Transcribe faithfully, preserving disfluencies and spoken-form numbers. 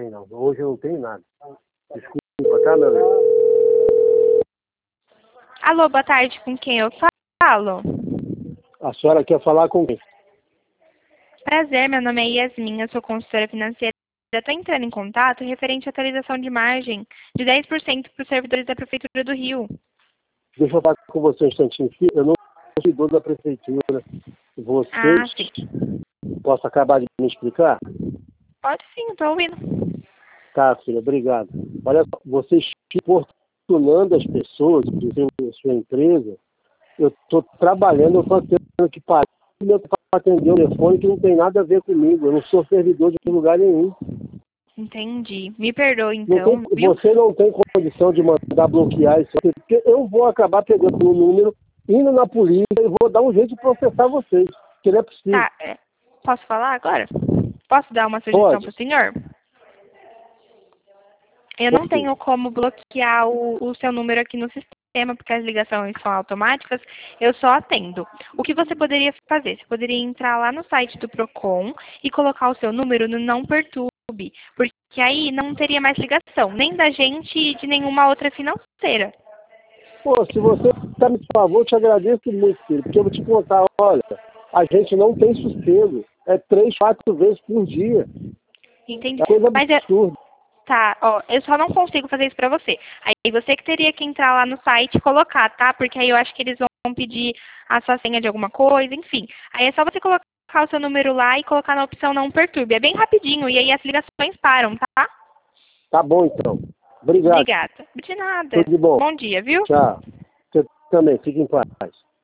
também não. Hoje eu não tenho nada. Desculpa, tá, meu bem? Alô, boa tarde, com quem eu falo? A senhora quer falar com quem? Prazer, meu nome é Yasmin, eu sou consultora financeira. Estou entrando em contato referente à atualização de margem de dez por cento para os servidores da Prefeitura do Rio. Deixa eu falar com você um instantinho. Filho, eu não sou servidor da Prefeitura. Você... Ah, sim. Posso acabar de me explicar? Pode sim, estou ouvindo. Tá, filha, obrigado. Olha só, você importunando as pessoas de sua empresa, eu estou trabalhando, eu estou tendo que parar para atender o telefone que não tem nada a ver comigo. Eu não sou servidor de lugar nenhum. Entendi. Me perdoe, Não então. tem, Viu? você não tem condição de mandar bloquear isso aqui, porque eu vou acabar pegando o número, indo na polícia e vou dar um jeito de processar vocês, que não é possível. Tá, é, posso falar agora? Posso dar uma sugestão para o senhor? Eu não tenho como bloquear o, o seu número aqui no sistema, porque as ligações são automáticas, eu só atendo. O que você poderia fazer? Você poderia entrar lá no site do Procon e colocar o seu número no Não Perturbe, porque aí não teria mais ligação, nem da gente e de nenhuma outra financeira. Pô, se você tá me favor, eu te agradeço muito, filho, porque eu vou te contar, olha, a gente não tem sossego, é três, quatro vezes por dia. Entendi. É coisa Mas é... absurda. Tá, ó, eu só não consigo fazer isso pra você. Aí você que teria que entrar lá no site e colocar, tá? Porque aí eu acho que eles vão pedir a sua senha de alguma coisa, enfim. Aí é só você colocar o seu número lá e colocar na opção Não Perturbe. É bem rapidinho e aí as ligações param, tá? Tá bom, então. Obrigado. Obrigada. De nada. Tudo de bom. Bom dia, viu? Tchau. Você também, fique em paz.